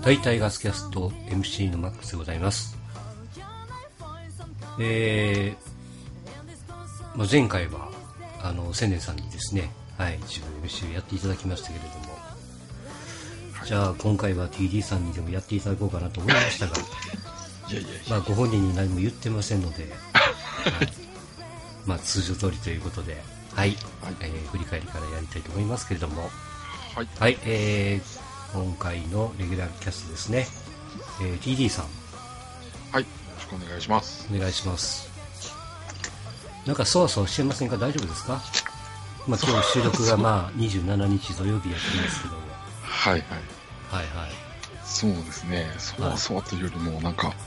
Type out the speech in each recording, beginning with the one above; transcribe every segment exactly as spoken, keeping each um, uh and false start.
はい、タイガースキャスト エムシー のマックスでございます。えーまあ、前回はあの千年さんにですね、はい、一部 エムシー をやっていただきましたけれども、じゃあ今回は ティーディー さんにでもやっていただこうかなと思いましたがいやいやいや、 まあ、ご本人に何も言ってませんので、はい、まあ、通常通りということで、はい、はい、えー、振り返りからやりたいと思いますけれども、 はい、 はい、えー、今回のレギュラーキャストですね、えー、ティーディー さん、 はい、よろしくお願いします。 お願いします。なんかそわそわしてませんか？大丈夫ですか？まあ、今日収録がまあにじゅうしちにち土曜日やってますけども、 はいはい、 はいはい、 そうですね、そわそわというよりもなんか、 はい、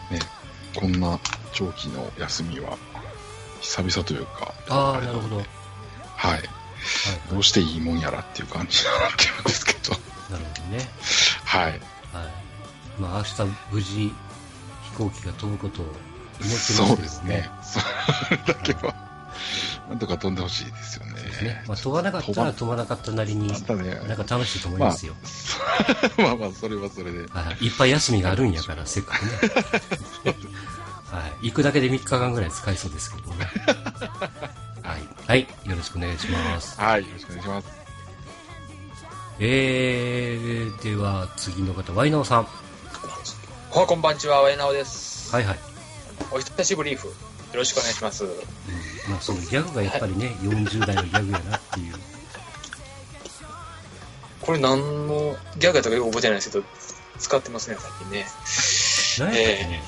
ね、こんな長期の休みは久々というか、 ああ、なるほど、はい、 はい、どうしていいもんやらっていう感じになってるんですけど、 なるほどね、 はい、はい、 まあ明日無事飛行機が飛ぶことを祈ってますけどね。 そうですね、それだけは、はい、なんとか飛んでほしいですよね。 そうですね、まあ、飛ばなかったら飛ばなかったなりに、なんか楽しいと思いますよ。 まあ、まあまあそれはそれで、 はい、いっぱい休みがあるんやからせっかくね、はい、行くだけでみっかかんぐらい使いそうですけどね。はい、はい、よろしくお願いします。 はい、よろしくお願いします。 えー、では次の方、ワイナオさん。 は、こんばんちは、ワイナオです。 はいはい。 お久しぶりーふ。よろしくお願いします。うん、 まあそのギャグがやっぱりね、はい、よんじゅう代のギャグやなっていう。 これ何のギャグやったかよく覚えてないですけど、使ってますね、最近ね。 何やったっけね、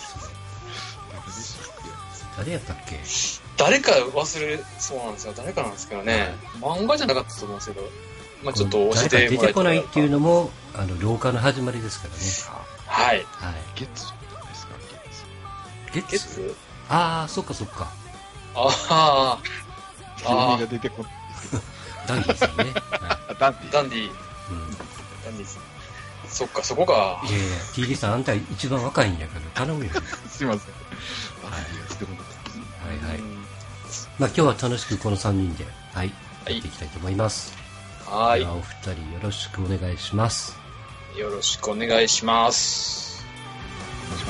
えー、誰やったっけ？ 誰か忘れそうなんですよ。誰かなんですけどね。漫画じゃなかったと思うんですけど、まあちょっと教えてもらえたら。 誰か出てこないっていうのも、あの、老化の始まりですからね。 はい。 はい。 月ですか？ 月？ 月？ ああ、そっかそっか。 ああ。 急にが出てこないですけど。 ダンディさんね。 はい、ダンディ。 ダンディ。うん。ダンディさん。そっか、そこか。 いやいや、ティーディー さん、あんた一番若いんやから頼むよ。 すいません。はい。 はいはい。まあ今日は楽しくこのさんにんで、はい、やっていきたいと思います。 はい。 ではお二人よろしくお願いします。 よろしくお願いします。 お願いします。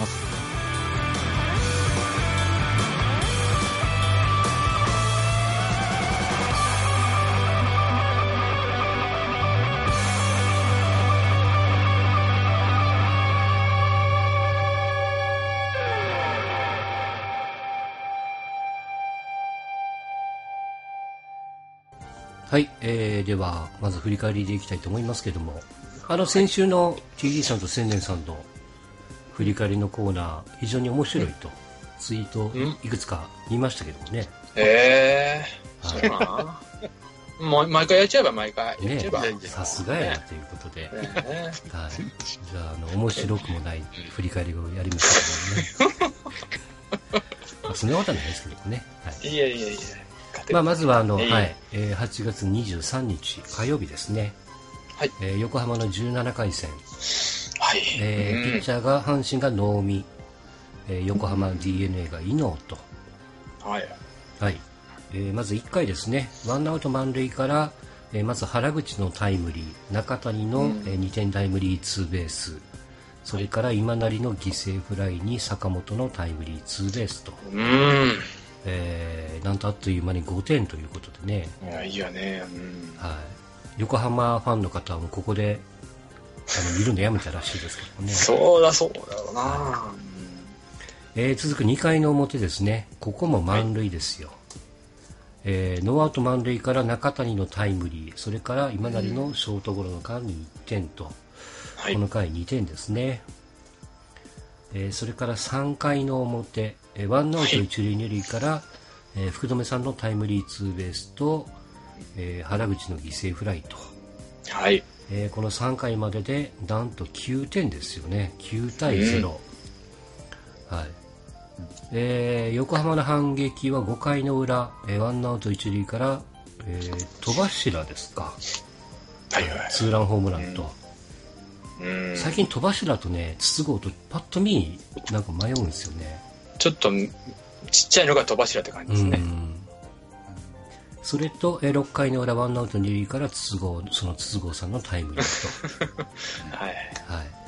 はい、えー、ではまず振り返りでいきたいと思いますけども、あの先週の ティーディー さんと千年さんの振り返りのコーナー非常に面白いとツイートいくつか見ましたけどもね。 えー、そうなもう毎回やっちゃえば毎回ね、さすがやなということで、ね、はい、じゃあ、あの面白くもない振り返りをやりましたけどね。まあ、そんなことはないですけどね。はい、 いやいやいや。 まあ、まずはあの、はい、えー、はちがつにじゅうさんにち火曜日ですね、はい、えー、横浜のじゅうななかい戦、はい、えー、ピッチャーが阪神が能見、えー、横浜 ディーエヌエー が伊能と、はいはい、えー、まずいっかいですね、ワンアウト満塁から、えー、まず原口のタイムリー、中谷の、うんえー、にてんタイムリーツーベース、それから今成の犠牲フライに坂本のタイムリーツーベースと、うんえー、なんとあっという間にごてんということでね。 いやいやね、うんはい、横浜ファンの方もここであの見るのやめたらしいですけどね。 そうだそうだろうな、 はいえー、続くにかいの表ですね、ここも満塁ですよ、はいえー、ノーアウト満塁から中谷のタイムリー、それから今成のショートゴロの間にいってんと、うん、この回にてんですね、えー、それからさんかいの表、えー、ワンアウト一塁二塁から、はいえー、福留さんのタイムリーツーベースと、えー、原口の犠牲フライと、はいえー、このさんかいまででなんときゅうてんですよね、きゅうたいゼロ、うんはいえー、横浜の反撃はごかいの裏、えー、ワンアウト一塁から、えー、戸柱ですか、はいはい、ツーランホームランと、うん最近戸柱とね筒香とパッと見なんか迷うんですよね。 ちょっとちっちゃいのが戸柱って感じですね。うんそれとえろっかいの裏ワンアウト二塁から筒香その筒香さんのタイムリーとはい、はい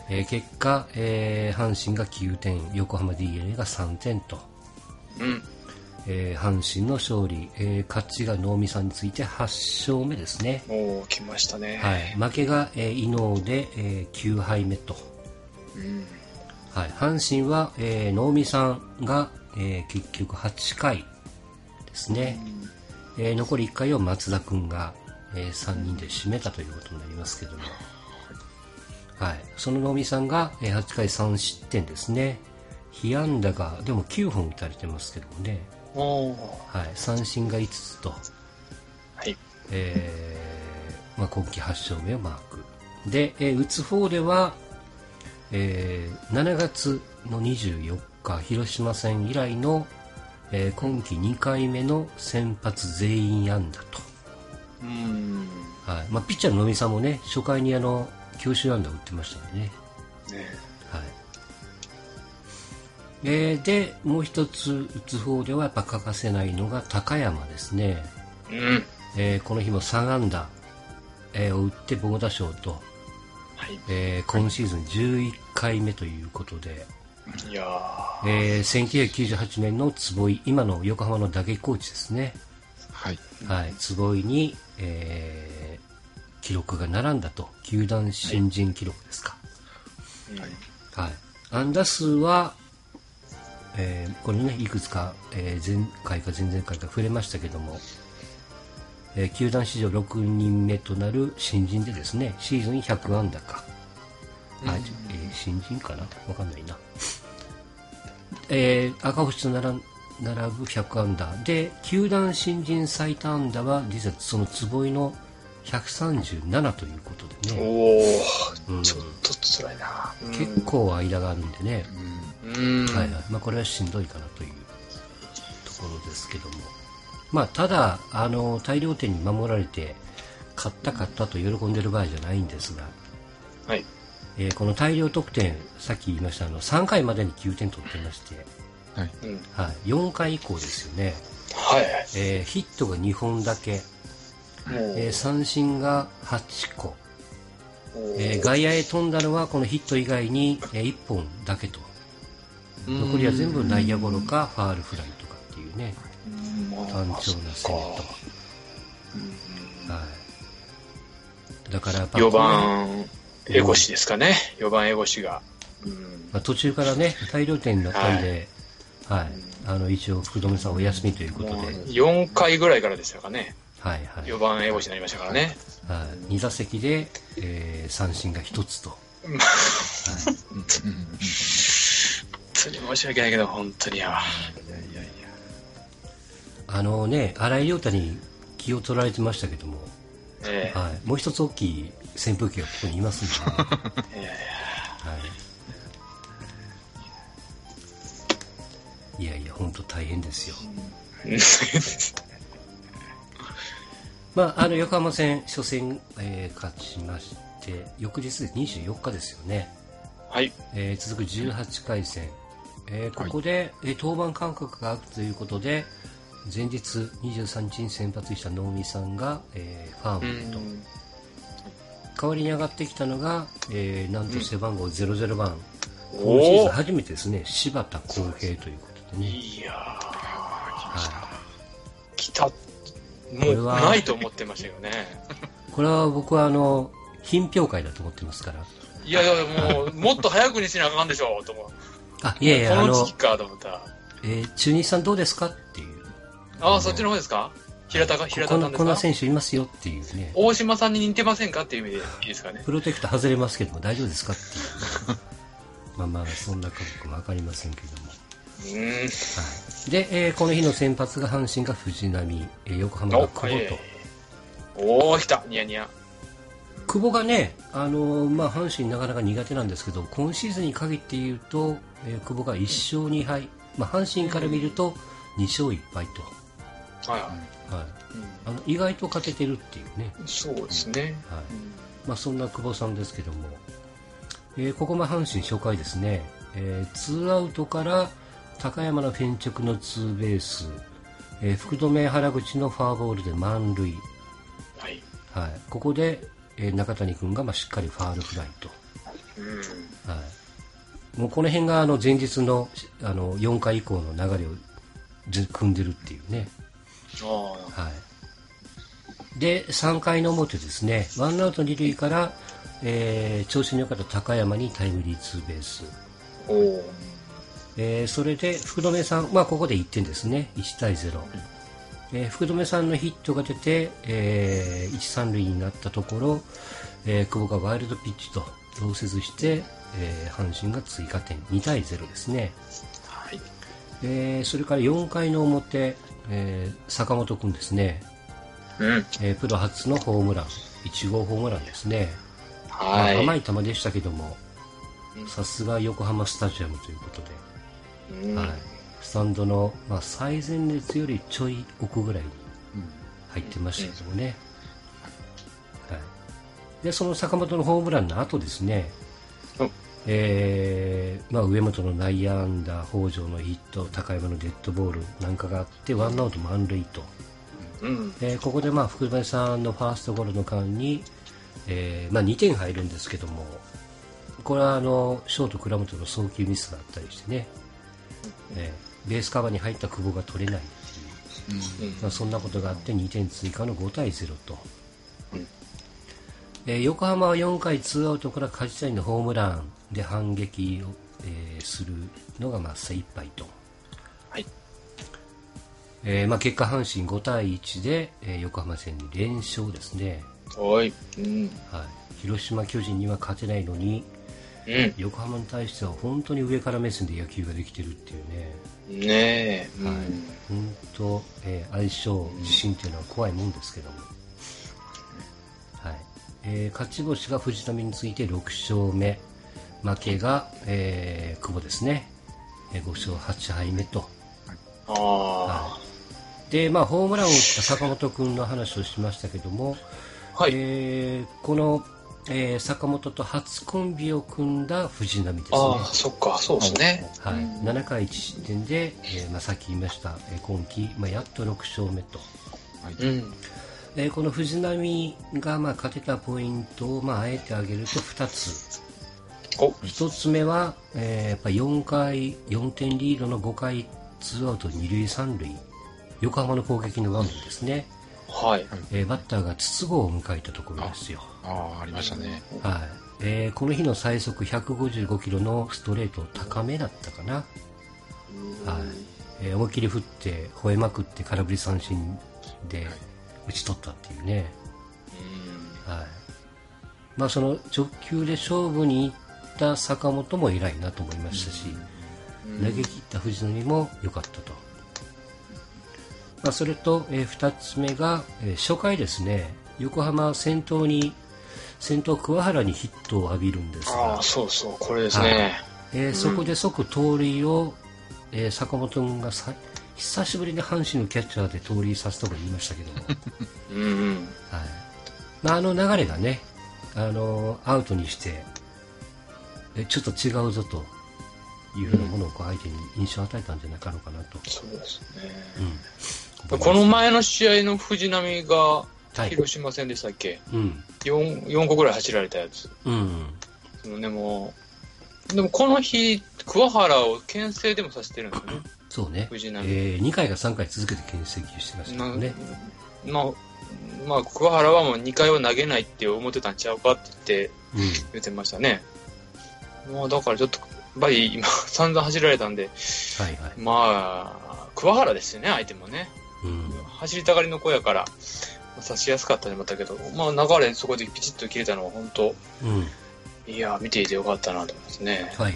えー、結果、えー、阪神がきゅうてん、横浜 ディーエヌエー がさんてんと、 うんえー、阪神の勝利、えー、勝ちが能見さんについてはち勝目ですね。 おー、来ましたね。 はい、負けが、えー、伊能で、えー、きゅうはいめと、 うんはい、阪神は、えー、能見さんが、えー、結局はちかいですね、うん、えー、残りいっかいを松田君が、えー、さんにんで締めたということになりますけども、はい、その能見さんが、えー、はちかいさん失点ですね。被安打がでもきゅうほん打たれてますけどもね、 おはい、三振がいつつと、 はいえーまあ、今季はち勝目をマークで、えー、打つ方では、えー、しちがつのにじゅうよっか広島戦以来の、えー、今季にかいめの先発全員安打と、 うんはいまあ、ピッチャーの能見さんもね初回にあの強襲安打を打ってましたんでね、 ねはいえー、でもう一つ打つ方ではやっぱ欠かせないのが高山ですね、 うんえー、この日もさん安打、えー、を打って猛打賞と、 はいえー、今シーズンじゅういっかいめということで、 いやえー、せんきゅうひゃくきゅうじゅうはちねんの坪井、今の横浜の打撃コーチですね、 はい。 はい、坪井に、えー、記録が並んだと、球団新人記録ですか、 はいはい、安打数は、えー、これねいくつか、えー、前回か前々回か触れましたけども、えー、球団史上ろくにんめとなる新人でですね、シーズンひゃく安打か、あ、えー、新人かなわかんないな、えー、赤星と並ん並ぶひゃく安打で、球団新人最多安打は実はその坪井のひゃくさんじゅうななということでね、 おお、 うん、 ちょっと辛いな。 結構間があるんでね、 うんはいはいまあ、これはしんどいかなというところですけども、まあ、ただあの大量点に守られて勝った勝ったと喜んでる場合じゃないんですが、 はいえーこの大量得点さっき言いましたあのさんかいまでにきゅうてん取ってまして、 はい。 うんはい、よんかい以降ですよね、 はいえーヒットがにほんだけ、 もうえー三振がはちこ、 おーえー外野へ飛んだのはこのヒット以外に、えーいっぽんだけと、残りは全部内野ゴロかファールフライとかっていうね、 うんまあ単調な攻めと、 うんはい、だからやっぱよんこのばん江越ですかね。よんばん江越が。うんまあ、途中からね大量点になったんで、はいはい、あの一応福留さんお休みということで、 もうよんかいぐらいからでしたかね。 はいはいよんばん江越になりましたからね。 はい、に打席で、えー三振がひとつと、はい本当に申し訳ないけど、本当にや。 いやいやいや。 あのね新井亮太に気を取られてましたけども、 ええはい、もう一つ大きい扇風機がここにいますんで、ねいやいやはい、いやいや本当大変ですよ。まあ、あの横浜戦初戦、えー勝ちまして翌日でにじゅうよっかですよね、 はい。 えー続くじゅうはちかい戦、えーここで、えー登板間隔が空くということで前日にじゅうさんにちに先発した能見さんが、えーファームへと、代わりに上がってきたのが、えーなんと背番号ゼロゼロばん、今シーズン初めてですね柴田康平ということでね、 いやー、 は来た。もうこれはないと思ってましたよね。 い、これは僕はあの品評会だと思ってますから、 いやいや、もう、もっと早くにしなあかんでしょ、と思う。 あいやいやあのこの時期かと思った。 えー中日さんどうですかっていう、 ああ、そっちの方ですか？平田か平田こんこんなさんですか？ 選手いますよっていうね、 大島さんに似てませんかっていう意味でいいですかね。 プロテクター外れますけども大丈夫ですかっていうまあまあそんなか僕も分かりませんけども、 うーん。 はいで、えーこの日の先発が阪神が藤浪、えー横浜が久保と、 おはいおー、来た。ニヤニヤ。 久保がね、あのーまあ、阪神なかなか苦手なんですけど今シーズンに限って言うと、えー久保がいっしょうにはい、まあ、阪神から見るとにしょういっぱいと、 はいははい、 い。 あの意外と勝ててるっていうね、 うん、そうですね。 はいまあ、そんな久保さんですけども、えーここも阪神初回ですね、えー、ツーアウトから高山のフェンチョクのツーベース、えー福留原口のフォアボールで満塁、 はい。 はい、ここで、えー中谷君がまあしっかりファールフライと、 うん。 もうこの辺があの前日のあのよんかい以降の流れをず組んでるっていうね。 あはい、でさんかいの表ですね、ワンアウト二塁から、えー調子の良かった高山にタイムリーツーベース、 おお。 えーそれで福留さん、まあ、ここでいってんですね、いちたいゼロ、えー福留さんのヒットが出て、えー、いち、さん塁になったところ、えー久保がワイルドピッチと溶接して、えー阪神が追加点にたいゼロですね。 はい。 えーそれからよんかいの表、えー坂本君ですね、 うん。 えープロ初のホームラン、いち号ホームランですね。 はい。 まあ甘い球でしたけどもうん、 さすが横浜スタジアムということで、 うん。 はい、スタンドの、まあ、最前列よりちょい奥ぐらいにうん入ってましたけどもね、はい、でその坂本のホームランの後ですね、 うんえーまあ、上本の内野安打、北条のヒット、高山のデッドボールなんかがあってワンアウト満塁と、 うん。 えーここでまあ福留さんのファーストゴロの間に、えーまあ、にてん入るんですけども、これはあのショート倉本の送球ミスがあったりしてね、えーベースカバーに入った久保が取れないっていう、 うん。 まあ、そんなことがあってにてん追加のごたいゼロと、 うんえー横浜はよんかいツーアウトから梶谷のホームランで反撃を、えーするのがまあ精一杯と、 はい。 えーまあ、結果阪神ごたいいちで、えー横浜戦に連勝ですね、 おい。うん。 はい、広島巨人には勝てないのにうん。 横浜に対しては本当に上から目線で野球ができてるっていうね、 ねえ。うん。 はい、本当、えー相性自信っていうのは怖いもんですけども、はい、えー勝ち星が藤浪についてろく勝目、負けが、えー久保ですね、えーご勝はち敗目と、 ああ。 はい、でまあ、ホームランを打った坂本君の話をしましたけども、 はい。 えーこの、えー坂本と初コンビを組んだ藤浪ですね。 ああ、そっか、そうですね。 はい、ななかいいち失点で、えーまあ、さっき言いました、えー今季、まあ、やっとろく勝目と、 うん。 えーこの藤浪がまあ勝てたポイントをまああえて挙げるとふたつ、 お、 ひとつめは、えーやっぱよんかいよんてんリードのごかいツーアウトに塁さん塁、横浜の攻撃の場面ですね、 はい。 えーバッターが筒香を迎えたところですよ。 ああ、ありましたね。 はい、えーこの日の最速ひゃくごじゅうごキロのストレート高めだったかな、はい、えー思いっきり振って吠えまくって空振り三振で打ち取ったっていうね、はい、まあその直球で勝負に行った坂本も偉いなと思いましたし、 うん。 投げ切った藤浪も良かったと、まあ、それと、えー、ふたつめが、えー初回ですね、横浜先頭に先頭桑原にヒットを浴びるんですあがあ、、そうそう、これですね。 えーそこで即盗塁を、えー坂本君がさ久しぶりに阪神のキャッチャーで盗塁させたと言いましたけども、 うんうん。 はい、まあ、あの流れがね、あのアウトにしてえちょっと違うぞというふうなものをこう相手に印象を与えたんじゃないかのかなと、 そうですね。 うん、 この前の試合の藤浪がはい広島戦でしたっけ、 うんよん、よんこぐらい走られたやつ。 うんそのでも、でもこの日、桑原を牽制でもさせてるんですよね。 そうね、 藤浪えーにかいかさんかい続けて牽制球してましたけどね、 なまあ、まあ、桑原はもうにかいは投げないって思ってたんちゃうかって言って、 うん言ってましたね。まあ、だからちょっと、やっぱり今、散々走られたんで、 はいはい、 まあ、桑原ですよね、相手もね。 うん走りたがりの子やから、差しやすかったんだったけど、まあ、流れそこでピチッと切れたのは本当、 うん、 いや、見ていてよかったなと思いますね。 はいはい、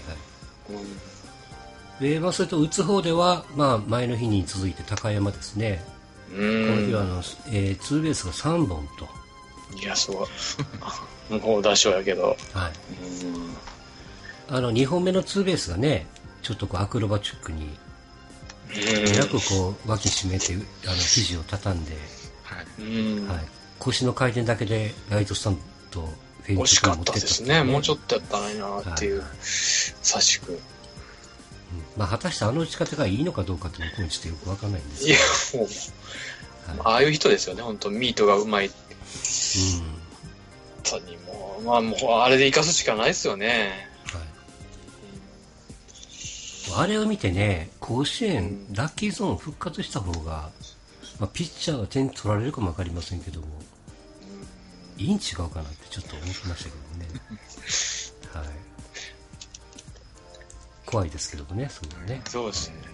うんでまあ、それと打つ方では、まあ、前の日に続いて高山ですね、 うこの日はあん。 の、えーツーベースがさんぼんと、 いや、すごい。もう打賞やけど。 はい、 うん。 あのにほんめのツーベースがね、ちょっとこうアクロバチックにえらくこう脇締めてあの肘を畳んで、 はい。 うん。 はい、腰の回転だけでライトスタンドとフェン惜しかったスに持ってったですね。もうちょっっとやったらいいなっていう、 はい優しく。 と、うんまあ、果たしてあの打ち方がいいのかどうかって僕もちょっとよくわかんないんですいやけ、 もう、 ど、はいああいう人ですよね、本当ミートがうまい。本うん当にもう、まあもう、あれで生かすしかないですよね。 はいあれを見てね、甲子園、ラッキーゾーン復活した方が、まあ、ピッチャーが点取られるかもわかりませんけども、いいん違うかなってちょっと思ってましたけどね。はい。怖いですけどもね、そんなね。 そうですね。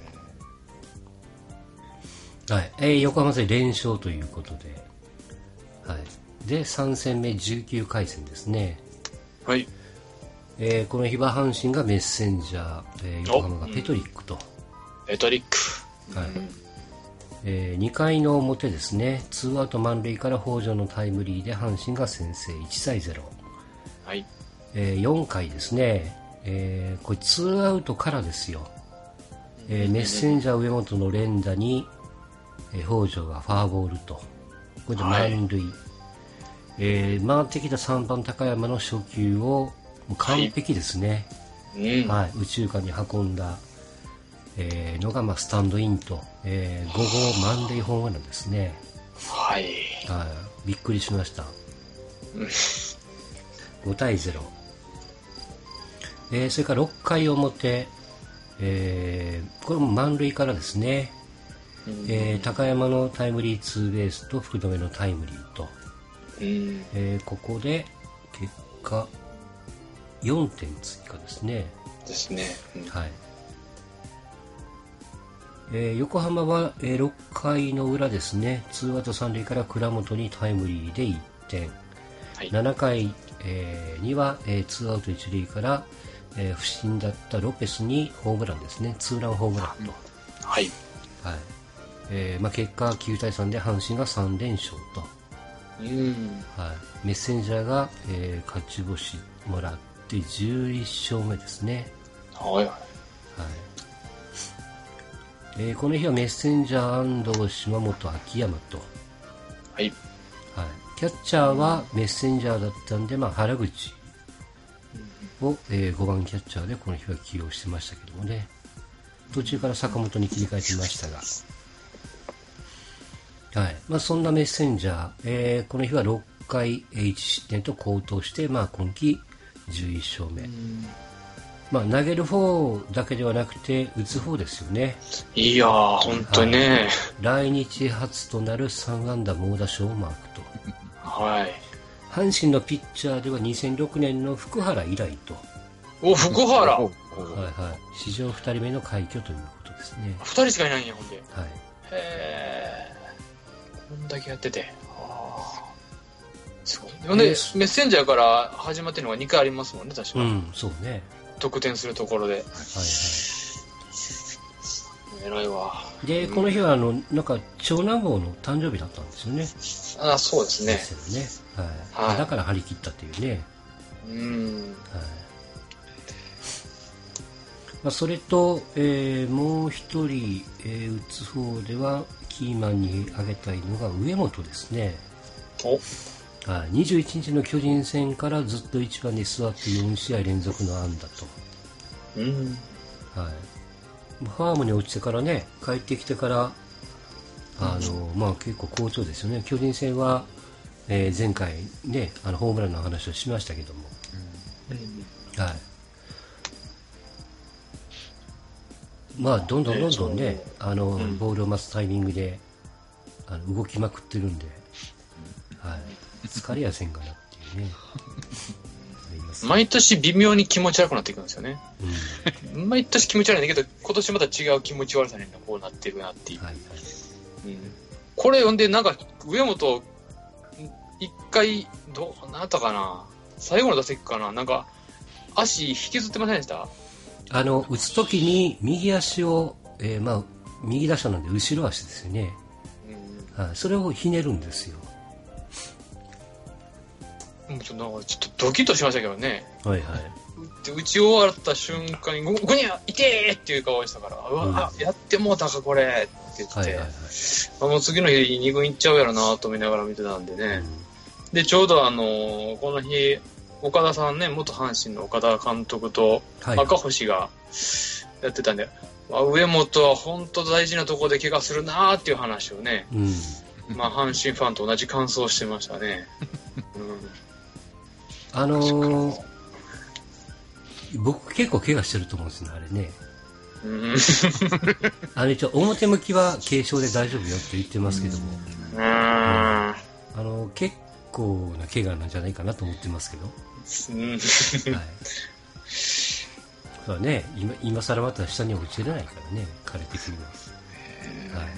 はい。えー、横浜戦連勝ということで、はい。で、さん戦目じゅうきゅうかい戦ですね。 はい。 えー、この日は阪神がメッセンジャー、えー、横浜がペトリックと。 ペトリック。 はい。えー、にかいの表ですね、ツーアウト満塁から北条のタイムリーで阪神が先制いちたいゼロ。 はい。 えー、よんかいですね、えー、これツーアウトからですよ。えー、メッセンジャー上本の連打に、えー、北条がファーボールと。これで満塁。はい、えー、回ってきたさんばん高山の初球をもう完璧ですね、はいうんはい、右中間に運んだ、えー、のがまあスタンドインと、えー、ごごう満塁ホームランですね。 はい、 はい、びっくりしました。ごたいゼロ、えー、それからろっかい表、えー、これも満塁からですね、うんえー、高山のタイムリーツーベースと福留のタイムリーと、うんえー、ここで結果よんてん追加ですね。 ですね。 うん、はい。えー、横浜は、えー、ろっかいの裏ですね、ツーアウト三塁から倉本にタイムリーでいってん、はい、ななかい、えー、には、えー、ツーアウト一塁から、えー、不振だったロペスにホームランですね、ツーランホームランと。 はい。 はいえーまあ、結果きゅうたいさんで阪神がさんれんしょうと。うんはい、メッセンジャーが、えー、勝ち星もらってじゅういっしょうめですね。 はい、はいえー、この日はメッセンジャー安藤島本秋山と、 はい、 はい、キャッチャーはメッセンジャーだったんで、まあ、原口を、えー、ごばんキャッチャーでこの日は起用してましたけどもね、途中から坂本に切り替えてましたが、はいまあ、そんなメッセンジャー、えー、この日はろっかいいち失点と好投して、まあ、今季じゅういっしょうめ、まあ、投げる方だけではなくて打つ方ですよね。 いやー本当にね、 はい、来日初となるさんあんだ猛打賞をマークと、 はい、 阪神のピッチャーではにせんろくねんの福原以来と。 お福原はい、 はい、史上ふたりめの快挙ということですね。 ふたりしかいないんやほんで、 はい、 へえこんだけやってて、あすごい。ほんでメッセンジャーから始まってるのがにかいありますもんね確か。 うんそうね、 得点するところで、はいはい、偉いわ。 で、うん、この日はあのなんか長男坊の誕生日だったんですよね。 あそうですね。 ですよね、はいはい、だから張り切ったっていうね。うん、はいまあ、それと、えー、もう一人、えー、打つ方ではキーマンに挙げたいのが上本ですね。 おはい、にじゅういちにちの巨人戦からずっといちばんに座ってよんしあい連続の安打と、うんはい、ファームに落ちてからね帰ってきてからあの、まあ、結構好調ですよね。巨人戦は、えー、前回、ね、あのホームランの話をしましたけども、うんはいまあ、どんどんどんどんね、えーあのうん、ボールを待つタイミングであの動きまくってるんで、はい、疲れやせんかなっていうね毎年微妙に気持ち悪くなっていくんですよね、うん、毎年気持ち悪いんだけど今年また違う気持ち悪さにこうなっていくなっていう、はいはいうん、これ読んでなんか上本一回どうなったかな最後の打席かななんか足引きずってませんでした？ あの打つときに右足を、えーまあ、右打者なんで後ろ足ですよね、うんはい、それをひねるんですよ。 ちょっとドキッとしましたけどね、 はいはい、 打ち終わった瞬間に「ゴニャ痛え!」っていう顔でしたから「うわ、うん、やってもうたかこれ」って言って、はいはいはい、もう次の日に軍行っちゃうやろなと思いながら見てたんでね、うん、でちょうどあのー、この日岡田さんね元阪神の岡田監督と赤星がやってたんで、はい、上本は本当大事なところで怪我するなーっていう話をね、うんまあ、阪神ファンと同じ感想をしてましたね、 うん、あのー、僕結構怪我してると思うんですねあれね。 うんあの一応表向きは軽傷で大丈夫よって言ってますけども、 うんあの結構な怪我なんじゃないかなと思ってますけど、 うんはい。そうだね、今今更また下に落ちれないからね、彼的には。はい。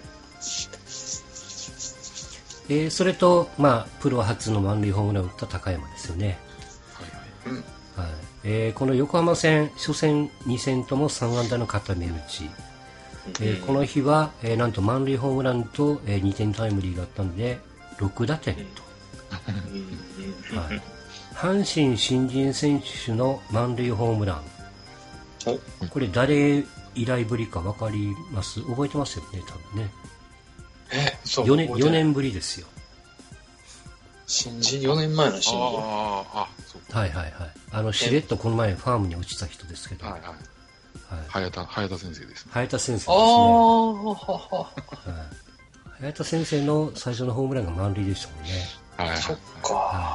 えー、それと、まあ、プロ初の満塁ホームランを打った高山ですよね。 はいはい。 うんはい。えーこの横浜戦、初戦、に戦ともさん安打の固め打ち。えーこの日は、えーなんと満塁ホームランと、えーにてんタイムリーがあったので、ろく打点と。はい。阪神新人選手の満塁ホームラン。これ誰以来ぶりか分かります？覚えてますよね、多分ね。 え、そう。 4, 年よ覚えてない年ぶりですよ。 新人、よねんまえの新人。 ああ、あ、そうか。 はいはいはい。あの、しれっとこの前ファームに落ちた人ですけど。はい。 はいはい。早田、早田先生ですね。 早田先生ですね。 ああ、 はい。早田先生の最初のホームランが満塁でしたもんね。 はいはい。 そっか。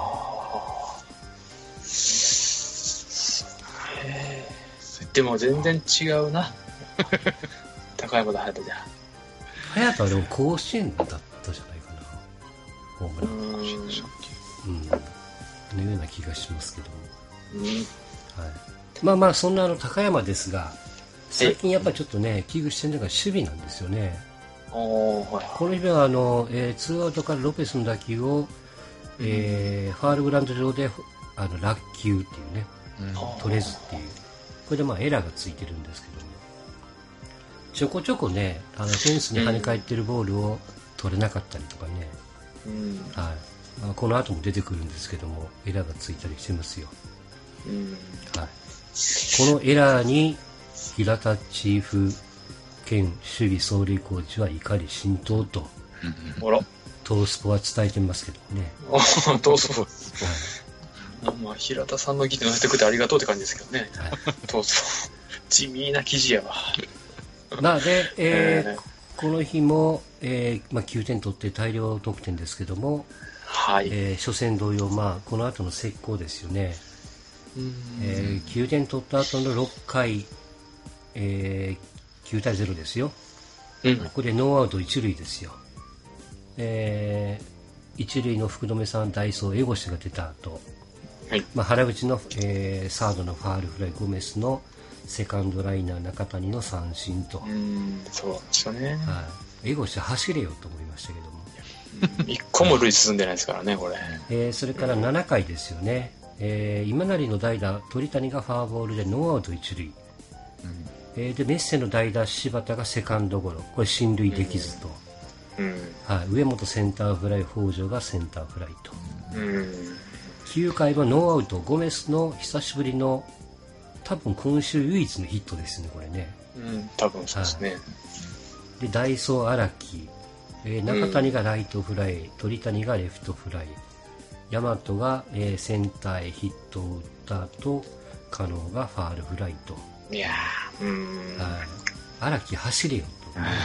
へーでも全然違うな。高山と早田じゃ。 早田はでも甲子園だったじゃないかな。ホームラン。 う甲子園でしたっうん。のような気がしますけども。 ん。 はい。まあまあ、そんなあの高山ですが、最近やっぱりちょっとね、危惧してるのが守備なんですよね。 おー、はいこの日はあの、えー、ツーアウトからロペスの打球を、えーファールグラウンド上であの落球っていうね、 け。うん。 取れずっていう、これでまあエラーがついてるんですけども、ちょこちょこね、あのフェンスに跳ね返ってるボールを取れなかったりとかね、 うん。 はい。まあ、この後も出てくるんですけども、エラーがついたりしてますよ。 うん。 はい。このエラーに平田チーフ兼守備走塁コーチは怒り心頭とあら。 東スポは伝えてますけどね。 ああ、どうぞ。 はまあ、平田さんの記事載せてくれてありがとうって感じですけどね。 い。はいどうぞ。地味な記事やわ。 まあで、えーえーこの日も、えーまあ、きゅうてん取って大量得点ですけども、 はい。 えー初戦同様、まあ、この後の石膏ですよね、 うんえーきゅうてん取った後のろっかい、えーきゅうたいゼロですよ。 うん。 ここでノーアウト一塁ですよ。えー一塁の福留さん、ダイソー、江越が出た後、 はい。 まあ、原口の、えーサードのファールフライ、ゴメスのセカンドライナー、中谷の三振と、 うん、そうなんですよね。 はい、江越走れよと思いましたけども、 一個も塁進んでないですからね、これ。 えーそれからななかいですよね、えー今成の代打、鳥谷がファーボールでノーアウト一塁、えーでメッセの代打、柴田がセカンドゴロ、これ進塁できずと、 うん。 はい、上本センターフライ、北条がセンターフライと、 うん。 きゅうかいはノーアウト、ゴメスの久しぶりの多分今週唯一のヒットですね、これね。 うん、多分そうですね。 でダイソー荒木、えー中谷がライトフライ、鳥谷がレフトフライ、大和が、えーセンターへヒットを打った後、加納がファールフライと、 いやー、うん。 はい、荒木走れよと、ね、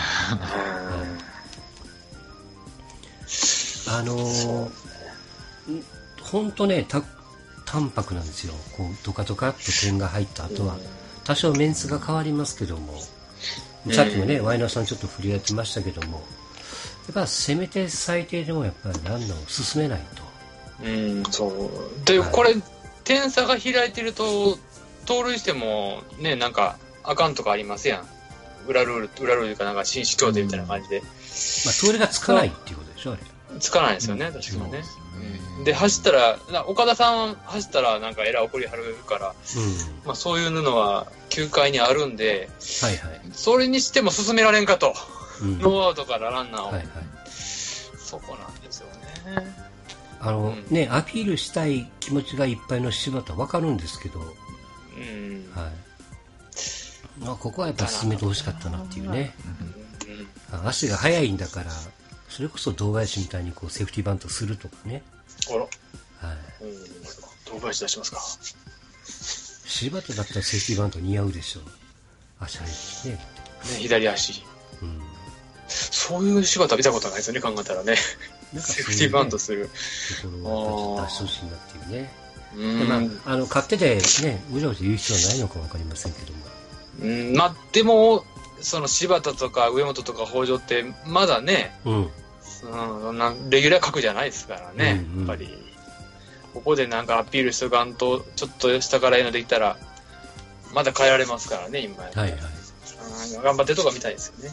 あのー、本当ね、た淡白なんですよ。こうドカドカっと点が入った後は、多少メンツが変わりますけども、さっきもね、ワイナーさんちょっと振り合ってましたけども、やっぱせめて最低でもやっぱりランナーを進めないと。 うん、そう。で、 はいこれ、点差が開いてると、盗塁しても、ね、なんか、あかんとかありますやん。裏ルール、裏ルールかなんか、紳士協定みたいな感じで。 まあ、通りがつかないっていうことでしょ、あれ。 つかないですよね、確かにね。 そうですね。 で、走ったら、な岡田さん走ったらなんかエラー送りはるから、 うん。 まあそういうのはきゅうかいにあるんで、 はいはい。 それにしても進められんかと。 うん、 ノーアウトからランナーを。 はいはい。 そこなんですよね。 あの、 うんね、アピールしたい気持ちがいっぱいの柴田わかるんですけど、 うん。 はい。まあ、ここはやっぱ進めてほしかったなっていうね。 うん。 あ足が速いんだから、それこそ堂林みたいにこうセーフティーバントするとかね。 あら。 はい。 うん。堂林出しますか。 柴田だったらセーフティーバント似合うでしょう。足速いしね。 ね、左足。 うん。 そういう柴田見たことないですよね、考えたらね。 なんかセーフティーバントする。 ところを出してほしいなっていうね。 うでまん。 あ、あの勝手でね、うじゃうじゃ言う必要はないのかわかりませんけども。 うん、まあでもその柴田とか上本とか北条ってまだね、うん、そんなレギュラー格じゃないですからね、うんうん、やっぱりここでなんかアピールしとかんとちょっと下からいいのできたらまだ変えられますからね今、はいはい、頑張ってとか見たいですよね、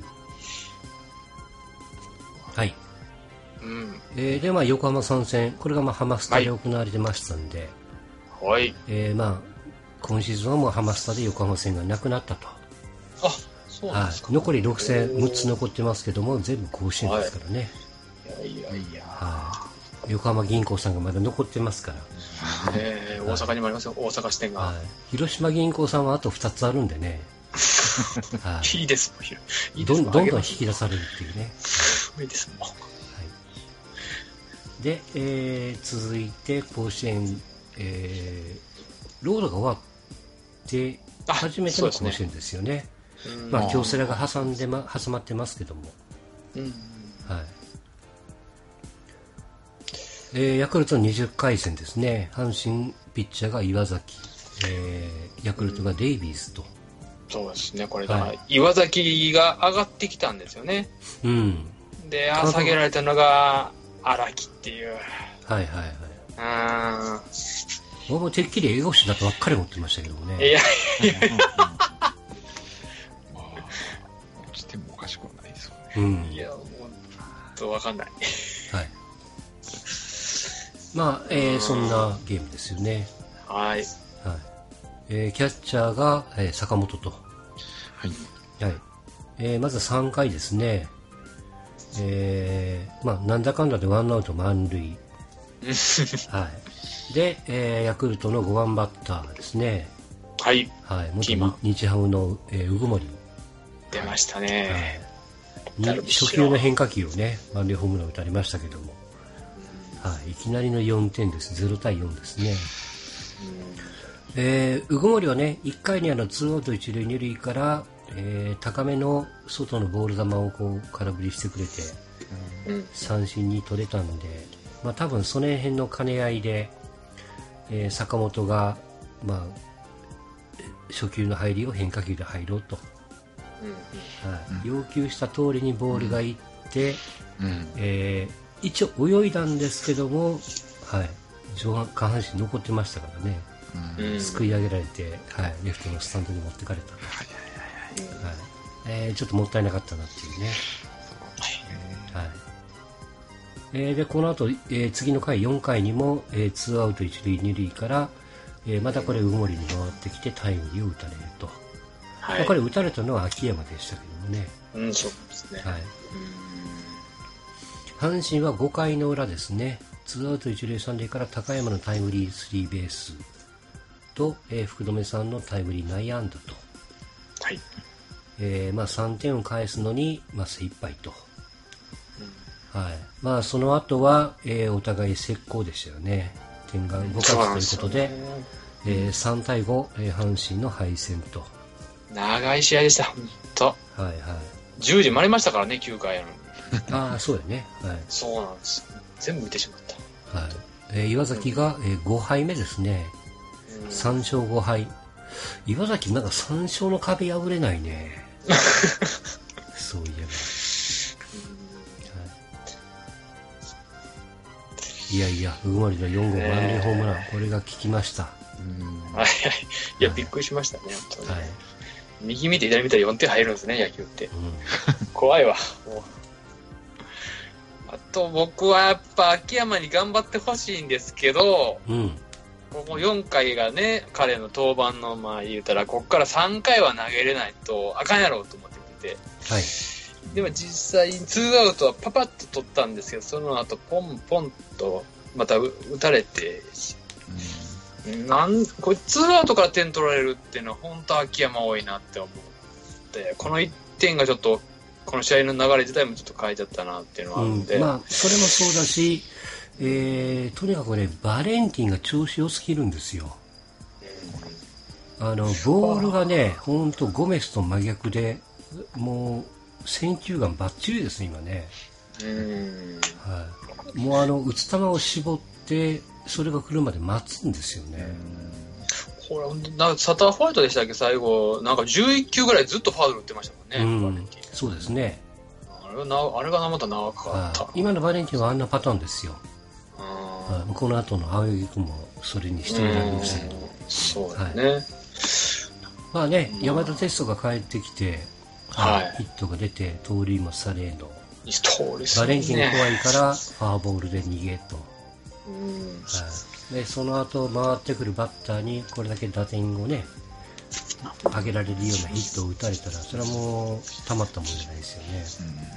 うん、はい、うんえー、でまあ横浜参戦これがまあハマスタで行われてましたんで、 はいえー、まあ今シーズンはもうハマスタで横浜戦がなくなったと。 あ、そうなんですか。 はい、残りろく戦むっつ残ってますけども全部甲子園ですからね、 はい、いやいやいや、 はい、横浜銀行さんがまだ残ってますから、 えー、大阪にもありますよ、大阪支店が、はい、 広島銀行さんはあとふたつあるんでねはい、いいですもん、 いいですもん、どんどん引き出されるっていうねいいですもん、はい、 で、えー、続いて甲子園、えー、ロードが終わって初めての甲子園ですよね。まあ京セラが挟んで、ま、挟まってますけども、うんはいえー、ヤクルトのにじゅっかい戦ですね。阪神ピッチャーが岩崎、えー、ヤクルトがデイビーズと、うん、 そうですね。これだから、はい、岩崎が上がってきたんですよね、うん、で下げられたのが荒木っていう、 はいはいはい、僕もてっきり江越だとばっかり思ってましたけどもね。いやいや落ちてもおかしくはないですよね、 うん、いやもうと分かんないはいまあ、えー、そんなゲームですよね。 はい、はいえー、キャッチャーが、えー、坂本と、はいはいえー、まずさんかいですね、えーまあ、なんだかんだでワンアウト満塁はいで、えー、ヤクルトのごばんバッターですね。 はい、 はい、元日ハムの、えー、鵜久森出ましたね、 はい、初球の変化球をね満塁ホームラン打たれましたけども、はい、いきなりのよんてんです。ゼロたいよんですね。えー、鵜久森はねいっかいにあのツーアウト一塁二塁から、えー、高めの外のボール球をこう空振りしてくれて、うん、三振に取れたので、まあ、多分その辺の兼ね合いでえー、坂本が、まあ、初球の入りを変化球で入ろうと、うんはいうん、要求した通りにボールがいって、うんえー、一応泳いだんですけども、はい、上半下半身残ってましたからね、うん、すくい上げられて、はい、レフトのスタンドに持ってかれた、はいえー、ちょっともったいなかったなっていうね。はいえー、でこの後、えー、次の回よんかいにも、えー、ツーアウト一塁二塁から、えー、またこれ鵜久森に回ってきてタイムリーを打たれると、はいまあ、これ打たれたのは秋山でしたけどもね、 うん、そうですね、はい、 阪神はごかいの裏ですね。ツーアウト一塁三塁から高山のタイムリースリーベースと、えー、福留さんのタイムリー内野安打と、はいえーまあ、さんてんを返すのに、まあ、精一杯と、はいまあ、その後は、えー、お互い接攻でしたよね。点が動かずということで、で、ねえー、さんたいご、えー、阪神の敗戦と。 長い試合でした、本当。はいはい。じゅうじ回りましたからね、きゅうかいやのに。ああ、そうだね。はい。 そうなんです。全部見てしまった。 はい。えー、岩崎が、えー、ごはいめですね。うん、さんしょうごはい。岩崎なんかさん勝の壁破れないね。そういえば。いやいや、鵜久森のよんごう満塁ホームラン、これが効きました。 うんはいはい。いや、びっくりしましたね、本当に。はい、右見て左見たらよんてん入るんですね、野球って。うん、怖いわ。もうあと、僕はやっぱ秋山に頑張ってほしいんですけど、うん、ここよんかいがね、彼の登板の、まあ言うたら、ここからさんかいは投げれないとあかんやろうと思ってて。はい。でも実際ツーアウトはパパッと取ったんですけど、その後ポンポンとまた打たれて、うん、なんこれツーアウトから点取られるっていうのは本当秋山多いなって思って、このいってんがちょっとこの試合の流れ自体もちょっと変えちゃったなっていうのがあるんで、うん、まあそれもそうだし、えー、とにかくねバレンティンが調子良すぎるんですよ。うん、あのボールがね本当ゴメスと真逆でもう選球眼バッチリですね今ね。うーん、はい、もうあの打つ球を絞ってそれが来るまで待つんですよね。 これ、なんかサターホワイトでしたっけ、最後。なんかじゅういっきゅうぐらいずっとファウル打ってましたもんね。 うん、そうですね。 あれがな、あれがまた長かった。 今のバレンティンはあんなパターンですよ。はい、この後の青柳君もそれにしてもらいましたけど。 そうだね。はい、 まあね、山田哲人が帰ってきて、はい、ヒットが出て、盗塁もされの。バレンティン怖いからフォアボールで逃げと。うんはい、でその後回ってくるバッターにこれだけ打点をね上げられるようなヒットを打たれたらそれはもうたまったもんじゃないですよね。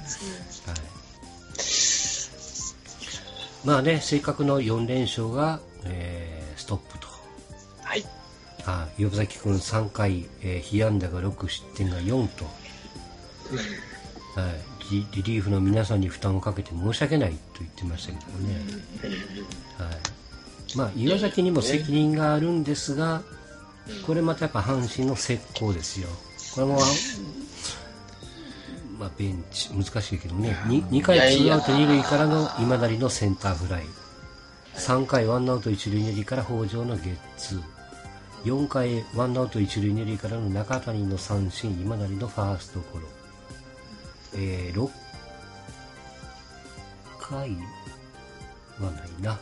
うんはい、まあね正確のよん連勝が、えー、ストップと。 はい。 あ岩崎君さんかい、えー、被安打がろく失点がよんと。うんはいリリーフの皆さんに負担をかけて申し訳ないと言ってましたけどね、はいまあ、岩崎にも責任があるんですがこれまたやっぱ阪神の石膏ですよ。これも、まあ、ベンチ難しいけどね 2, 2回ツーアウトに塁からの今成のセンターフライさんかいワンアウトいち塁に塁から北条のゲッツーよんかいワンアウトいち塁に塁からの中谷の三振今成のファーストゴロえー、ろっかいはないな、はい、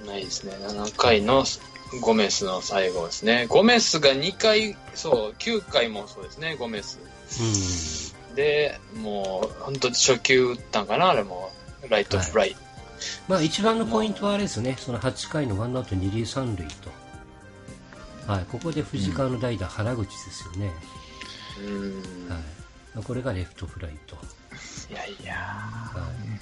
ないですね。ななかいのゴメスの最後ですね。ゴメスがにかいそうきゅうかいもそうですねゴメス、うん、でもう本当初球打ったんかなあれもライトフライ、はいまあ、一番のポイントはあれですねそのはちかいのワンアウトに塁さん塁と、はい、ここで藤川の代打、うん、原口ですよね、うんはい、これがレフトフライといやいや、はい、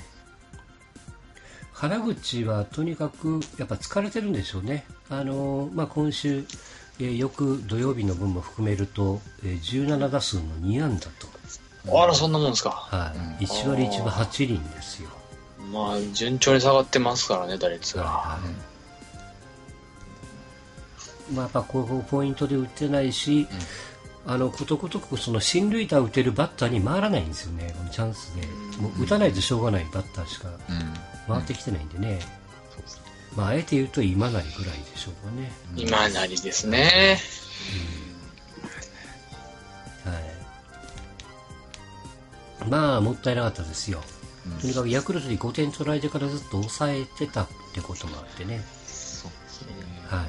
原口はとにかくやっぱ疲れてるんでしょうね。あのーまあ、今週、えー、翌土曜日の分も含めると、えー、じゅうなな打数のに安打とあらそんなもんですか、 はい、いち割いち分はち厘ですよ。 まあ順調に下がってますからね打率が、はいはいまあ、やっぱこうポイントで打ってないし、うんあのことごとくその進塁打を打てるバッターに回らないんですよね、このチャンスで、もう打たないとしょうがないバッターしか回ってきてないんでね、うんまあ、あえて言うと今成ぐらいでしょうかね。 今成ですね、 うんはい、まあもったいなかったですよ、うん、とにかくヤクルトにごてん取られてからずっと抑えてたってこともあってね、そうですね、はい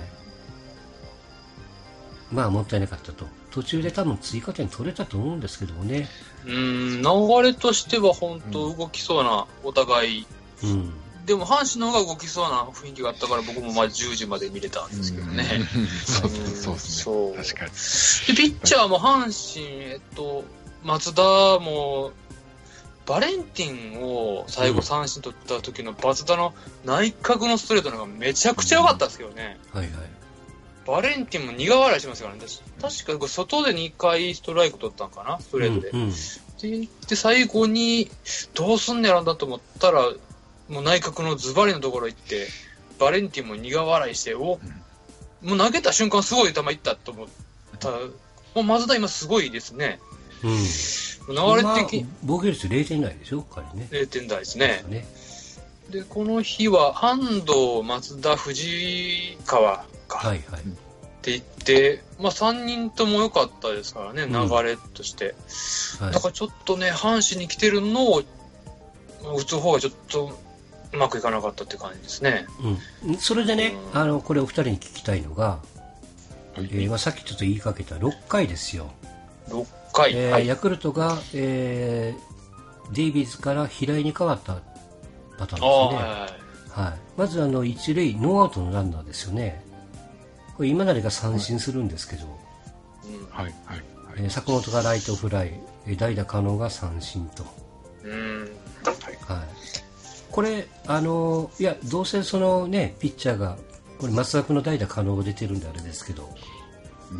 まあもったいなかったと。途中で多分追加点取れたと思うんですけどもね。 うーん、流れとしては本当動きそうな、うん、お互い、うん、でも阪神の方が動きそうな雰囲気があったから僕もまあじゅうじまで見れたんですけどね。 そうですね。確かに。 でピッチャーも阪神、えっと、松田もバレンティンを最後三振取った時の松田の内角のストレートのがめちゃくちゃ良かったですけどね。うん、はいはい。バレンティンも苦笑いしますからね。確か外でにかいストライク取ったんかな、ストレートで。うんうん、で, で最後にどうすんねやろなと思ったらもう内角のズバリのところ行ってバレンティンも苦笑いしてお、うん、もう投げた瞬間すごい球いったと思ったらもう松田今すごいですね。 うん、流れ的に防御率れいてん台でしょ彼ね。 れいてん台ですね。ねでこの日は安藤、松田、藤川はいはい、って言って、まあ、さんにんとも良かったですからね、うん、流れとして、はい、だからちょっとね阪神に来てるのを打つ方がちょっとうまくいかなかったって感じですね、 うん、それでね、うん、あのこれお二人に聞きたいのが、はいえーまあ、さっきちょっと言いかけたろっかいですよ。 ろっかい、 えーはい、ヤクルトが、えー、デイビーズから平井に変わったパターンですね、はいはい、まずあの一塁ノーアウトのランナーですよね。これ今成が三振するんですけど、はいはいはいえー、坂本がライトフライ、えー、代打加納が三振と、うんはいはい、これあのー、いやどうせそのねピッチャーがこれ松田君の代打加納が出てるんであれですけど、うん、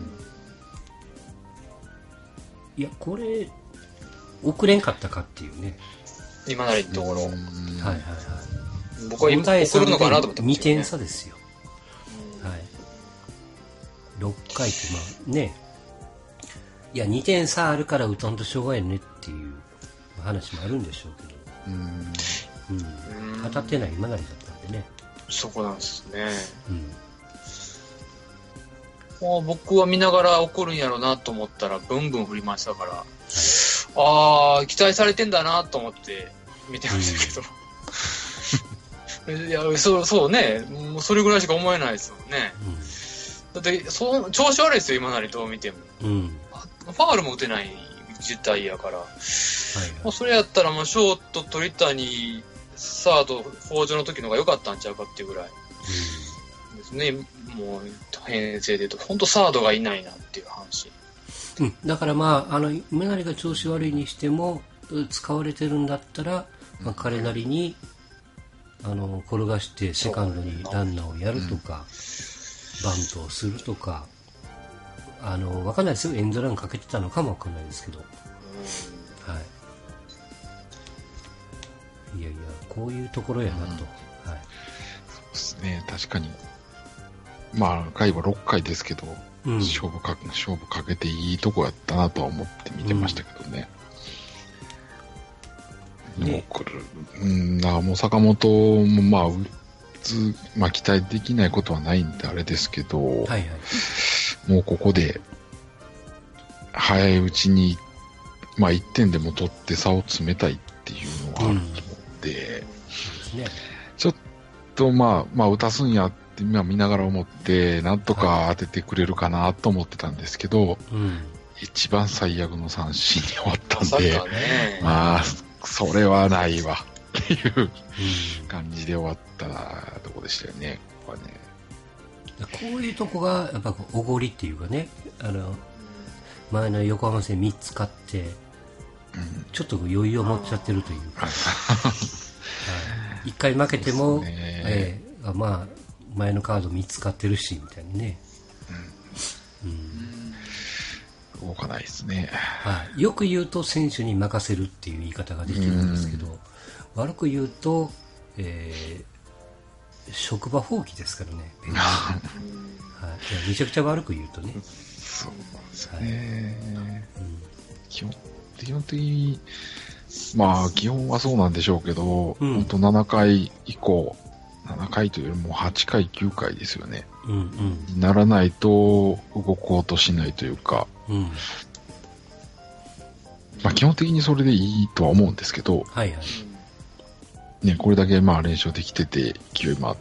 いやこれ遅れんかったかっていうね今成のところ、はいはいはい、 僕は送るのかなと思ってましたよね。にてん差ですよ、はいろっかいってまあねいやにてん差あるから打たんとしょうがないねっていう話もあるんでしょうけどうん、うん、当たってない今成だったんでね。 そこなんですね、うん、 もう僕は見ながら怒るんやろうなと思ったらブンブン振りましたから、はい、ああ期待されてんだなと思って見てましたけど、うん、いやそうそうね、もうそれぐらいしか思えないですもんね、うん、だってそう調子悪いですよ今なりどう見ても、うん、ファールも打てない事態やから、はいはい、もうそれやったらもうショート鳥谷サード北条の時の方が良かったんちゃうかっていうぐらい、うん、ですね。もう編成で言うと本当サードがいないなっていう話、 うん、だからまああの今成が調子悪いにしても使われてるんだったら、まあ、彼なりにあの転がしてセカンドにランナーをやるとか、うん、バントをするとか、あの分かんないですよ、エンドランかけてたのかも分かんないですけど、うん、はい、いやいやこういうところやなと、うん、はい、 そうですね、確かにまあ回はろっかいですけど、うん、勝負か勝負かけていいとこやったなとは思って見てましたけどね。うん、でもこれ、うん、だからもう坂本もまあ打つ、まあ期待できないことはないんであれですけど、はいはい、もうここで早いうちにまあいってんでも取って差を詰めたいっていうのはあると思うんで、うん、そうですね、ちょっとまあまあ打たすんやって今見ながら思ってなんとか当ててくれるかなと思ってたんですけど、はい、うん、一番最悪の三振に終わったんで、ま, ね、まあそれはないわっていう感じで終わったとこでしたよね。ここはね、 こういうとこがやっぱおごりっていうかね、あの前の横浜戦みっつ勝って、うん、ちょっと余裕を持っちゃってるというか、はい、いっかい負けても、ね、えー、まあ前のカードみっつ買ってるしみたいにね、 うんうん、動かないですね、 はい、よく言うと選手に任せるっていう言い方ができるんですけど、悪く言うと、えー、職場放棄ですからねはい、めちゃくちゃ悪く言うとね、 そうなんですよね、はい、うん、基本、基本的にまあ基本はそうなんでしょうけど、うん、本当ななかい以降ななかいというよりもはちかいきゅうかいですよね、うんうん、にならないと動こうとしないというか、うん、まあ基本的にそれでいいとは思うんですけど、はいはいね、これだけまあ連勝できてて勢いもあって、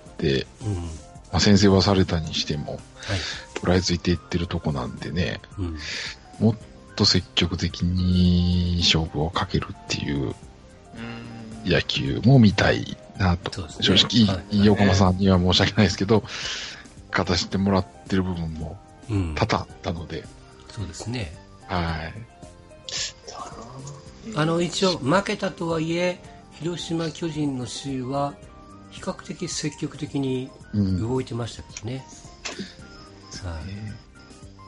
うん、まあ、先制はされたにしても、はい、食らいついていってるとこなんでね、うん、もっと積極的に勝負をかけるっていう野球も見たいなと、ね、正直、はい、横浜さんには申し訳ないですけど、勝たせてもらってる部分も多々あったので、うん、 そうですね、 はい、 あの一応負けたとはいえ広島巨人の試合は比較的積極的に動いてましたけどね、うん、はい、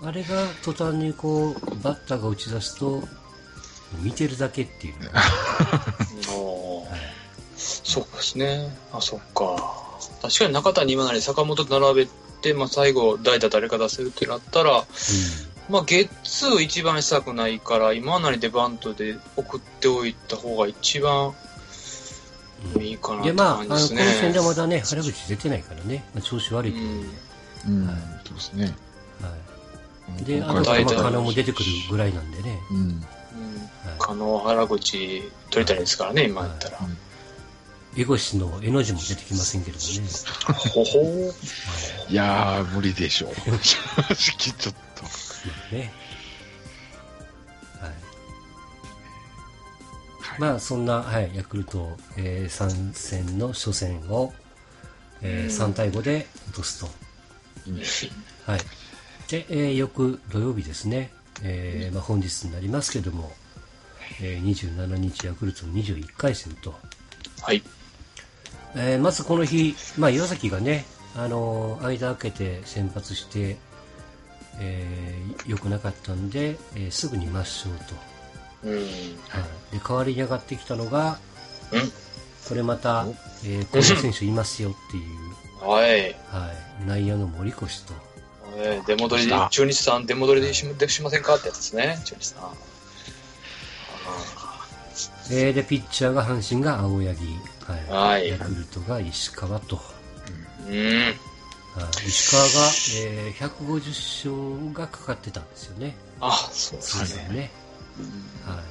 あれが途端にこうバッターが打ち出すと見てるだけっていうお、はい、そうですね、あ、そっか、確かに中谷今成坂本と並べて、まあ、最後代打誰か出せるってなったら、うん、まあ、ゲッツー一番したくないから今成でバントで送っておいた方が一番いいかなって感じですね。 で、まあ、あのこの戦でまだね原口出てないからね、まあ、調子悪いと思うんで、 うんうん、はい、そうですね、 はい、で、あとは加納も出てくるぐらいなんでね、うん、うん、 はい、加納原口取りたいですからね、はい、今やったら、はい、 江越の江の字も出てきませんけどもねほほー、 はい、いやー無理でしょう正直ちょっとね、 はい、はい、まあそんな、はい、ヤクルト、えー、さん戦の初戦を、えー、さんたいごで落とすと、うん、はい、で、えー、翌土曜日ですね、えーまあ、本日になりますけども、えー、にじゅうしちにちヤクルトのにじゅういっかい戦と、 はい、 えー、まずこの日、まあ、岩崎がね、あのー、間空けて先発して、えー、良くなかったんで、えー、すぐに抹消と、うん、はい、で代わりに上がってきたのが、うん、これまた、えー、この選手いますよっていう、 はい、 はい、内野の森越と、 はい、出戻り中日さん出戻りで し, でしませんかってやつですね、中日さん、 えー、でピッチャーが阪神が青柳、はい、 はい、 ヤクルトが石川と、 うん、 石川が、えー、ひゃくごじゅっ勝がかかってたんですよね。 あ、そうですね。 ね、うん、はい。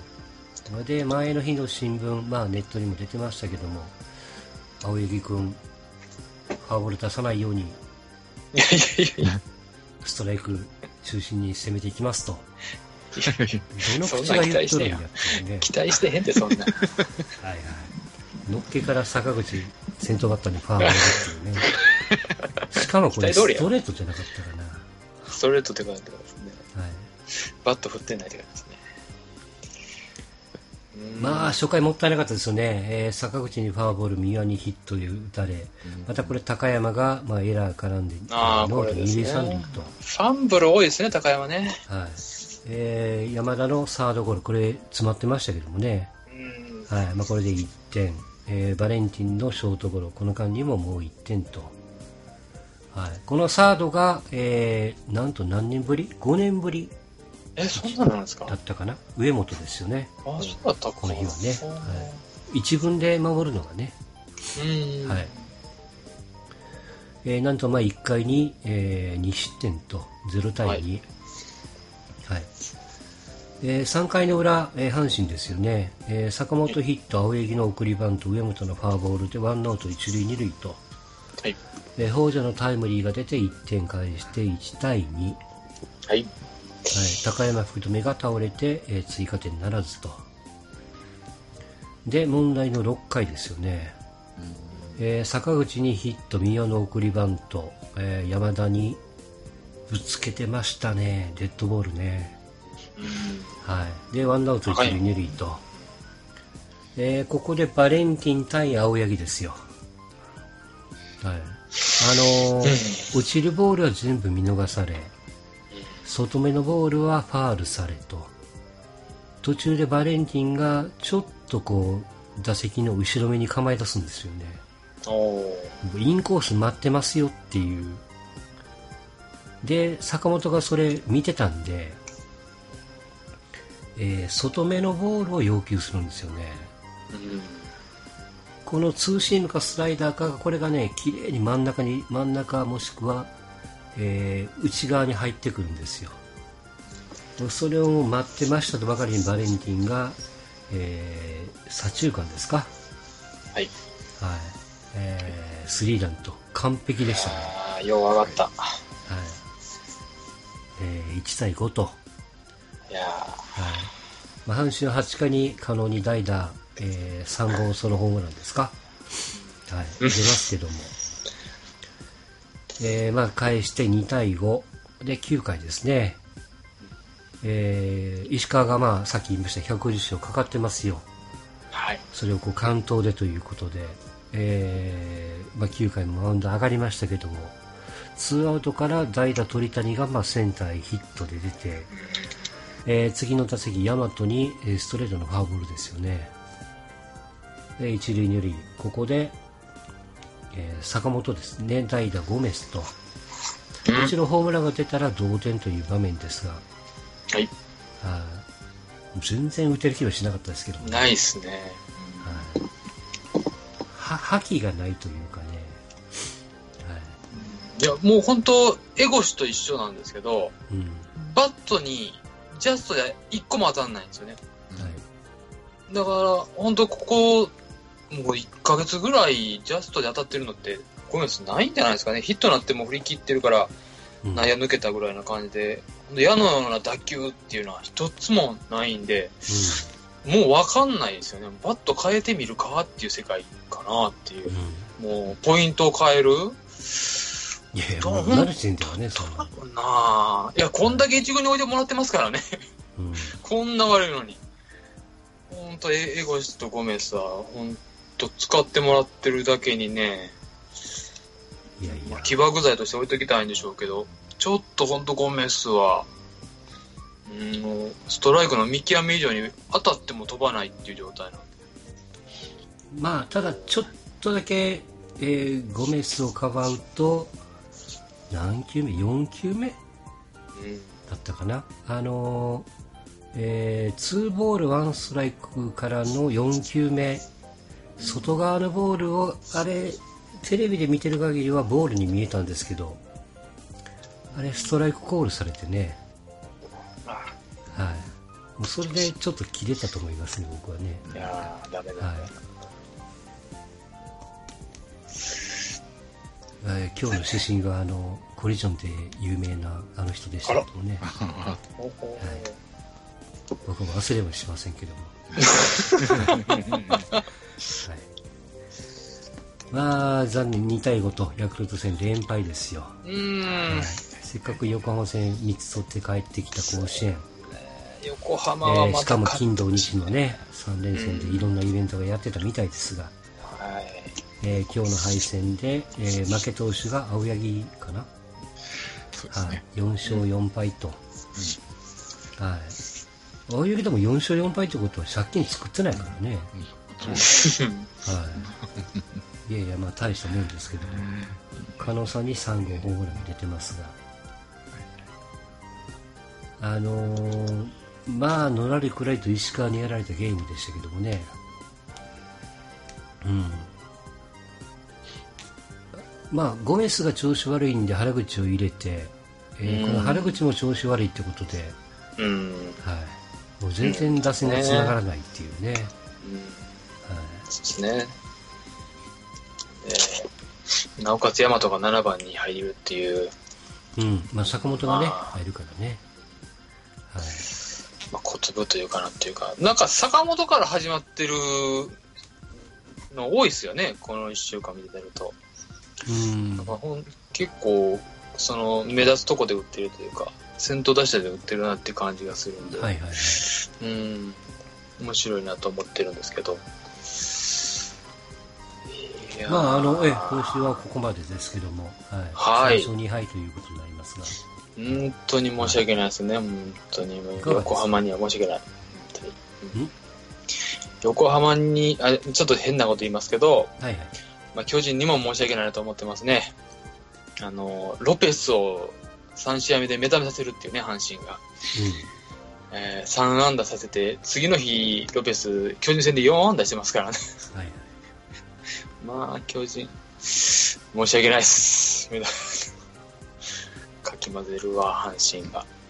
で、前の日の新聞、まあネットにも出てましたけども、青柳君、フォアボール出さないように、 いやいやいやストライク中心に攻めていきますと。 どの口が言っとるんやってね。 期待してへんで、そんな。はいはい。のっけから坂口、先頭バッターにファーボールっていうね。しかもこれストレートじゃなかったかな。 ストレートって感じですね。 はい。 バット振ってないって感じですね。 まあ初回もったいなかったですよね。えー、坂口にフォアボール、三輪にヒットで打たれ、またこれ高山が、まあ、エラー絡んで、 あノート二塁三塁と。ファンブル多いですね、高山ね。 はい。えー、山田のサードゴロ、これ詰まってましたけどもね。うん、はい。まあこれでいってん。えー、バレンティンのショートゴロ、この間にももういってんと。はい。このサードが、えー、なんと何年ぶり ?ご 年ぶり。 え、そんななんですか？ だったかな。上本ですよね。 あ、そうだったか。 この日はね。はい。一軍で守るのがね。 うん。 はい。えー、なんとまあいっかいに、えー、に失点とゼロたいに。はい。はい、えー、さんかいの裏、えー、阪神ですよね。えー、坂本ヒット、青柳の送りバント、上本のフォアボールでワンアウト一塁二塁と。 はい。 えー、北条のタイムリーが出ていってん返していちたいに。 はい。 はい、高山福留が倒れて、えー、追加点ならずと。で問題のろっかいですよね、えー、坂口にヒット、宮の送りバント、えー、山田にぶつけてましたね、デッドボールね、はい、でワンアウト一塁二塁と、えー、ここでバレンティン対青柳ですよ、はい、あのー、落ちるボールは全部見逃され、外目のボールはファールされと、途中でバレンティンがちょっとこう打席の後ろ目に構え出すんですよね。 おインコース待ってますよっていう。で坂本がそれ見てたんで、えー、外目のボールを要求するんですよね、うん、このツーシームかスライダーか、これがね綺麗に真ん中に真ん中もしくはえー、内側に入ってくるんですよ。それを待ってましたとばかりにバレンティンが、えー、左中間ですか、 はい、 はい、えー、スリーランと完璧でしたね。 あ、よう上がった、はい、 えー、いちたいごと、 いや、はい、 まあ、阪神ははちかいに可能に代打、えー、さん号ソロホームランですか、はい、出ますけどもえー、まあ返してにたいごできゅうかいですね、えー、石川がまあさっき言いましたひゃくごじゅっ勝かかってますよ、 はい、 それをこう完投でということで、えーまあ、きゅうかいもマウンド上がりましたけども、ツーアウトから代打鳥谷がまあセンターへヒットで出て、えー、次の打席大和にストレートのフォアボールですよね。で一塁二塁、ここでえー、坂本ですね、代打ゴメスと、もちろんホームランが出たら同点という場面ですが、 はい、 あ全然打てる気はしなかったですけど、ね、 ないですね、 はい、は覇気がないというかね、はい、 いやもう本当エゴシと一緒なんですけど、うん、バットにジャストでいっこも当たんないんですよね、はい、だから本当ここもういっかげつぐらいジャストで当たってるのってゴメスないんじゃないですかね。ヒットになっても振り切ってるから内野抜けたぐらいな感じで、うん、矢のような打球っていうのは一つもないんで、うん、もう分かんないですよね。バット変えてみるかっていう世界かなっていう、うん、もうポイントを変える、いやいやもう慣れてんだよね、そんななあ、いやこんだけ一軍に置いてもらってますからね、うん、こんな悪いのに本当エゴシとゴメスは本当使ってもらってるだけにね、いやいや、まあ、起爆剤として置いときたいんでしょうけど、ちょっと本当ゴメスは、うん、ストライクの見極め以上に当たっても飛ばないっていう状態なんで、 まあただちょっとだけ、えー、ゴメスをかばうと何球目よんきゅうめ、うん、だったかな、あのーえー、ツーボールワンストライクからのよんきゅうめ、外側のボールをあれテレビで見てる限りはボールに見えたんですけど、あれストライクコールされてね、はい、もうそれでちょっと切れたと思いますね、僕はね。 いやーダメだ、 はい、今日の主審があのコリジョンで有名なあの人でしたけどもね、はい、僕も忘れもしませんけどもはい、まあ残念にたいごとヤクルト戦連敗ですよ。 うーん、 はい、せっかく横浜戦みっつ取って帰ってきた甲子園、 横浜はまた、 えー、しかも金土日のねさん連戦でいろんなイベントがやってたみたいですが、 はい、 えー、今日の敗戦で、えー、負け投手が青柳かな、 そうですね、 はい、よんしょうよんぱいと、うん、はい、青柳でもよんしょうよんぱいってことは借金作ってないからね、うん、はい、いやいや、まあ大したもんですけども、加納さんにさんごうホームラン出てますが、あのー、まあのらりくらいと石川にやられたゲームでしたけどもね、うん、まあゴメスが調子悪いんで原口を入れて、えー、この原口も調子悪いってことで、 うん、 はい、もう全然打線がつながらないっていうね、うん、はい、 そうですね、えー、なおかつ大和がななばんに入るっていう、 うん、まあ坂本がね入るからね、はい、 まあ、小粒というかなっていうか、なんか坂本から始まってるの多いですよね、このいっしゅうかん見てると。うん、なんかほん結構その目立つとこで打ってるというか、先頭打者で打ってるなっていう感じがするんで、はいはいはい、うん、面白いなと思ってるんですけど、 いやまああのえ今週はここまでですけども、はい、さんしょうにはいということになりますが、 本当に申し訳ないですね、はい、本当に横浜には申し訳ない、本当に、うん、横浜にあちょっと変なこと言いますけど、はいはい、まあ、巨人にも申し訳ないなと思ってますね。あのロペスをさんしあいめで目覚めさせるっていうね、阪神が、うん、えー、さんあんださせて、次の日ロペス巨人戦でよんあんだしてますからね、はい、まあ巨人申し訳ないですかき混ぜるわ阪神が。